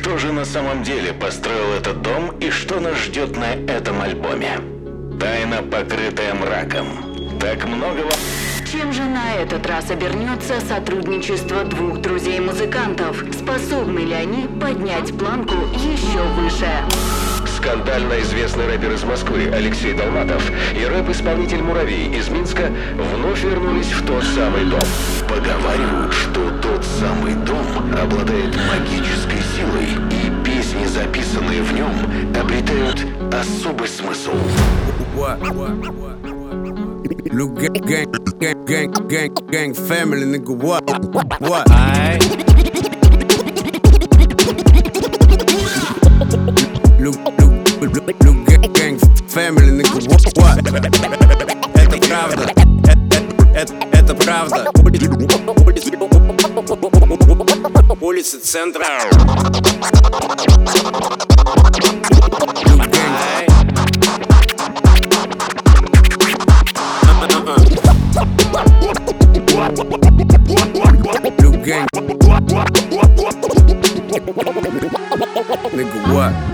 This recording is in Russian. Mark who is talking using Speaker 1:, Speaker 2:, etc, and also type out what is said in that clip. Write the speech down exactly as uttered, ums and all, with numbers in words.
Speaker 1: Кто же на самом деле построил этот дом и что нас ждет на этом альбоме? Тайна, покрытая мраком. Так много во...
Speaker 2: Чем же на этот раз обернется сотрудничество двух друзей-музыкантов? Способны ли они поднять планку еще выше?
Speaker 3: Скандально известный рэпер из Москвы Алексей Долматов и рэп-исполнитель Муравей из Минска вновь вернулись в тот самый дом.
Speaker 1: Поговаривают, что тот самый дом обладает магической силой, и песни, записанные в нем, обретают особый смысл.
Speaker 4: Look, gang, gang, gang, gang, gang, family, nigga, what, what? Look, look, look, look, gang, gang, family, nigga, what, what? Это правда, это, это, это правда. Улица Центра. Gang. Nigga, what?